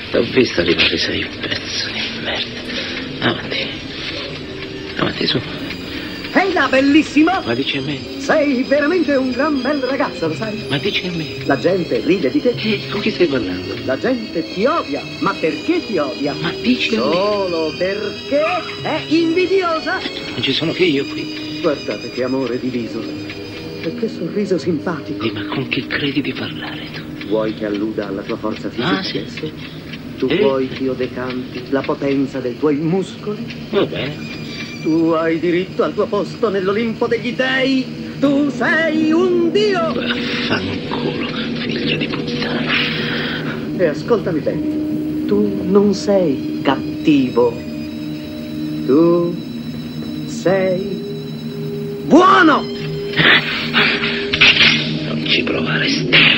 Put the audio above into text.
T'ho visto arrivare, sei un pezzo di merda. Avanti. Avanti, su. Ehi là, bellissimo! Ma dici a me? Sei veramente un gran bel ragazzo, lo sai? Ma dici a me? La gente ride di te. Con chi stai parlando? La gente ti odia. Ma perché ti odia? Ma dici a me? Solo perché è invidiosa. Non ci sono che io qui. Guardate che amore diviso. E che sorriso simpatico. Ma con chi credi di parlare tu? Vuoi che alluda alla tua forza fisica? Ah, sì. Tu vuoi che io decanti la potenza dei tuoi muscoli? Va bene. Tu hai diritto al tuo posto nell'Olimpo degli dei. Tu sei un dio. Vaffanculo, figlia di puttana. E ascoltami bene. Tu non sei cattivo. Tu sei buono. Non ci provare,